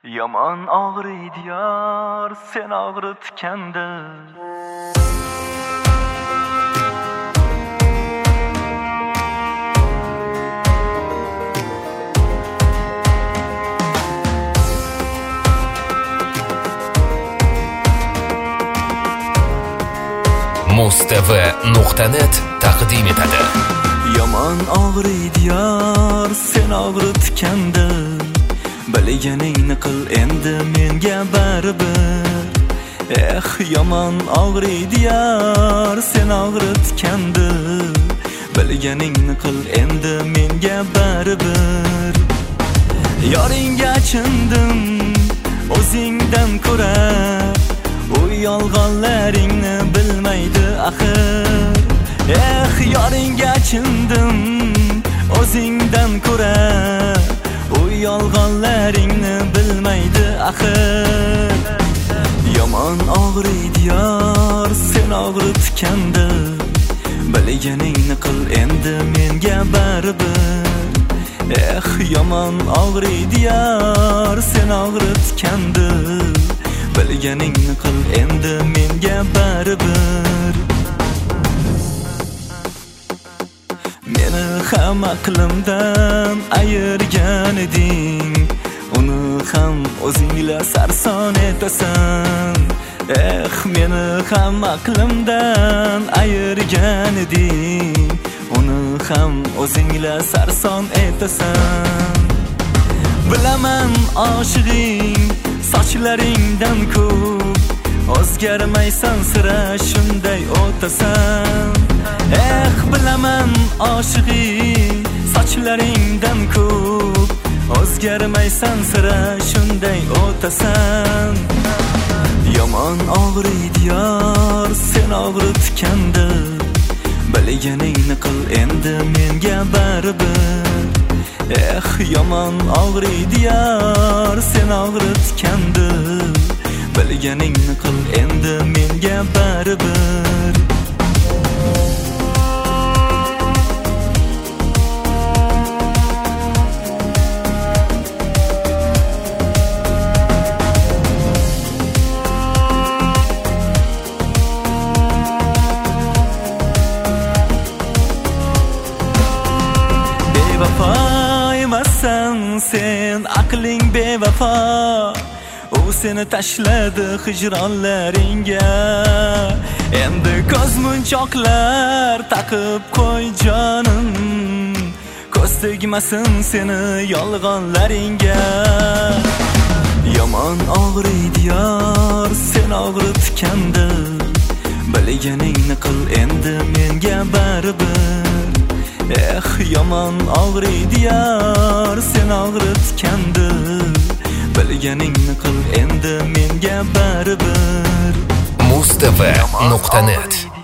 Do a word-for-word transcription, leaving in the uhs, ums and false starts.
Yaman ağrıydı yar, sen ağrıtkanda. mustv nuqta net taqdim etadi. Yaman ağrıydı yar, sen ağrıtkanda. Bilganingni qil endi menga baribir. Eh, yaman ağrıydı yar, sen ağrıtkanda. Bilganingni qil endi menga baribir. Yoringga achindim o'zingdan ko'ra, u yolg'onlaringni bilmaydi axir. Eh, yoringga achindim o'zingdan ko'ra, u yolg'onlaringni bilmaydi axir. Yaman ağrıydı yar, sen ağrıtkanda. Bilganingni qil endi menga baribir. Eh, yaman ağrıydı yar, sen ağrıtkanda. Bilganingni qil endi menga baribir. Meni ham aqlimdan ayirgan eding, uni ham o'zingla sarson etasan. Eh, meni ham aqlimdan ayirgan eding, uni ham o'zingla sarson etasan. Bilaman oshig'ing sochlaringdan ko'p, o'zgarmaysan sira shunday o'tasan. Eh, bilaman oshig'ing sochlaringdan ko'p, o'zgarmaysan sira shunday o'tasan. Yaman ağrıydı yar, sen ağrıtkanda. Bilganingni qil endi menga baribir. Eh, yaman ağrıydı yar, sen ağrıtkanda. Bilganingni qil endi menga baribir. Vafaymasan sen, aqling bevafo. U seni tashladi hijronlaringga. Endi ko'zmunchoqlar taqib qo'y jonim, ko'z tegmasin seni yolg'onlaringga. Yaman ağrıydı yar, sen ağrıtkanda. Bilganingni qil endi menga baribir. Eh, yaman ağrıydı yar, sen ağrıtkanda. Bilganingni qil endi menga baribir. mustv nuqta net